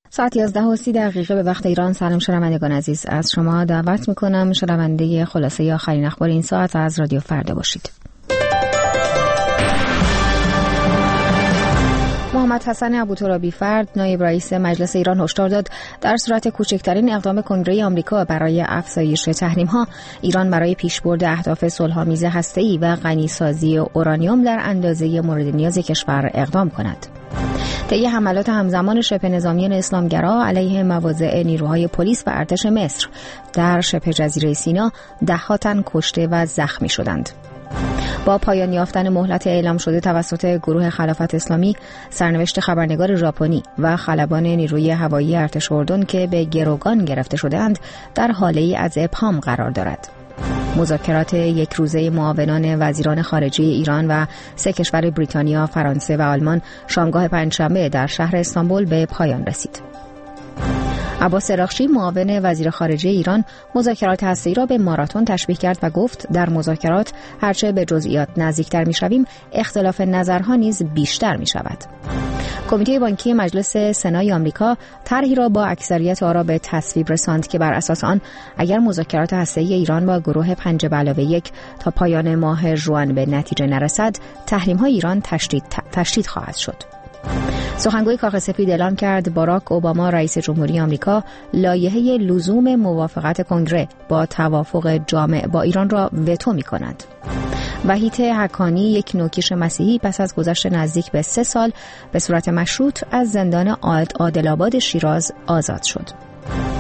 ساعت 11:30 به وقت ایران. سلام شنوندگان عزیز، از شما دعوت میکنم شنونده خلاصه آخرین اخبار این ساعت از رادیو فردا باشید. محمد حسن ابوترابی فرد، نایب رئیس مجلس ایران، هشدار داد در صورت کوچکترین اقدام کنگره آمریکا برای افزایش تحریم‌ها، ایران برای پیشبرد اهداف صلح‌آمیز هسته‌ای و غنیسازی اورانیوم در اندازه مورد نیاز کشور اقدام کند. طی حملات همزمان شبه نظامیان اسلامگرا علیه مواضع نیروهای پلیس و ارتش مصر در شبه جزیره سینا، ده‌ها تن کشته و زخمی شدند. با پایان یافتن مهلت اعلام شده توسط گروه خلافت اسلامی، سرنوشت خبرنگار ژاپنی و خلبان نیروی هوایی ارتش اردن که به گروگان گرفته شده‌اند در حاله‌ای از ابهام قرار دارد. مذاکرات یک روزه معاونان وزیران خارجه ایران و 3 کشور بریتانیا، فرانسه و آلمان شامگاه پنجشنبه در شهر استانبول به پایان رسید. عباس اراغچی، معاون وزیر خارجه ایران، مذاکرات هسته‌ای را به ماراتون تشبیه کرد و گفت در مذاکرات هرچه به جزئیات نزدیکتر می‌شویم، اختلاف نظرها نیز بیشتر می‌شود. کمیته بانکی مجلس سنای آمریکا طرحی را با اکثریت آرا به تصویب رساند که بر اساس آن اگر مذاکرات هسته‌ای ایران با گروه 5+1 تا پایان ماه ژوئن به نتیجه نرسد، تحریم‌های ایران تشدید خواهد شد. سخنگوی کاخ سفید اعلام کرد باراک اوباما رئیس جمهوری آمریکا لایحه لزوم موافقت کنگره با توافق جامع با ایران را وتو می‌کند. وحید حقانی، یک نوکیش مسیحی، پس از گذشت نزدیک به 3 سال به صورت مشروط از زندان عادل‌آباد شیراز آزاد شد.